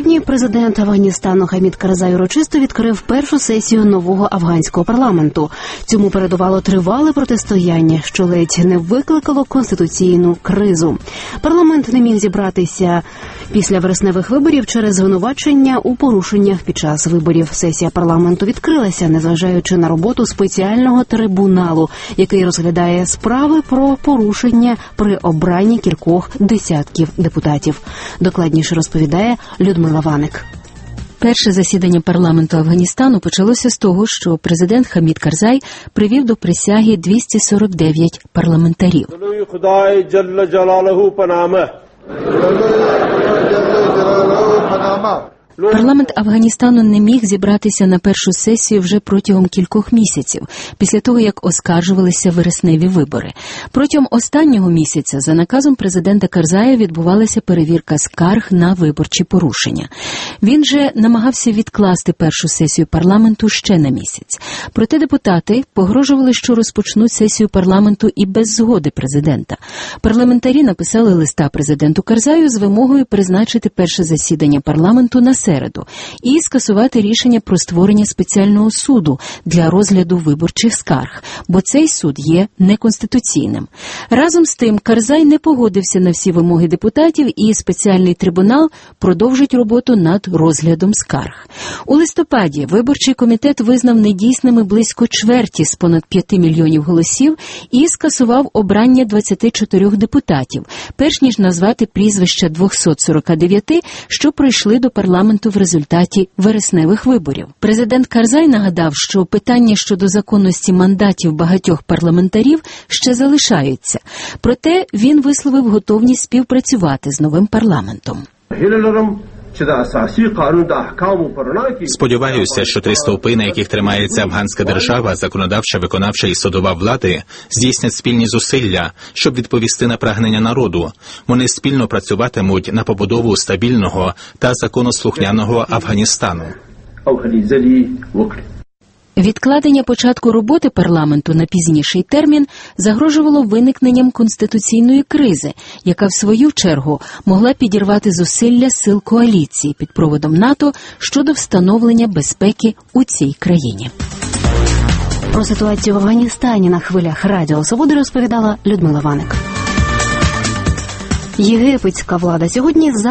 Сьогодні президент Афганістану Хамід Карзай урочисто відкрив першу сесію нового афганського парламенту. Цьому передувало тривале протистояння, що ледь не викликало конституційну кризу. Парламент не міг зібратися після вересневих виборів через звинувачення у порушеннях під час виборів. Сесія парламенту відкрилася, незважаючи на роботу спеціального трибуналу, який розглядає справи про порушення при обранні кількох десятків депутатів. Докладніше розповідає Людмила Ваник. Перше засідання парламенту Афганістану почалося з того, що президент Хамід Карзай привів до присяги 249 парламентарів. Парламент Афганістану не міг зібратися на першу сесію вже протягом кількох місяців, після того, як оскаржувалися вересневі вибори. Протягом останнього місяця за наказом президента Карзая відбувалася перевірка скарг на виборчі порушення. Він же намагався відкласти першу сесію парламенту ще на місяць. Проте депутати погрожували, що розпочнуть сесію парламенту і без згоди президента. Парламентарі написали листа президенту Карзаю з вимогою призначити перше засідання парламенту на середу і скасувати рішення про створення спеціального суду для розгляду виборчих скарг, бо цей суд є неконституційним. Разом з тим, Карзай не погодився на всі вимоги депутатів, і спеціальний трибунал продовжить роботу над розглядом скарг. У листопаді виборчий комітет визнав недійсними близько чверті з понад 5 мільйонів голосів і скасував обрання 24 депутатів, перш ніж назвати прізвища 249, що пройшли до парламенту в результаті вересневих виборів. Президент Карзай нагадав, що питання щодо законності мандатів багатьох парламентарів ще залишаються. Проте він висловив готовність співпрацювати з новим парламентом. Сподіваюся, що три стовпи, на яких тримається афганська держава, законодавча, виконавча і судова влади, здійснять спільні зусилля, щоб відповісти на прагнення народу. Вони спільно працюватимуть на побудову стабільного та законослухняного Афганістану. Відкладення початку роботи парламенту на пізніший термін загрожувало виникненням конституційної кризи, яка в свою чергу могла підірвати зусилля сил коаліції під проводом НАТО щодо встановлення безпеки у цій країні. Про ситуацію в Афганістані на хвилях Радіо Свободи розповідала Людмила Ваник. Єгипетська влада сьогодні